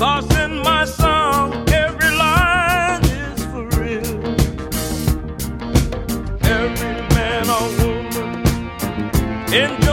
'Cause in my song, every line is for real. Every man or woman enjoy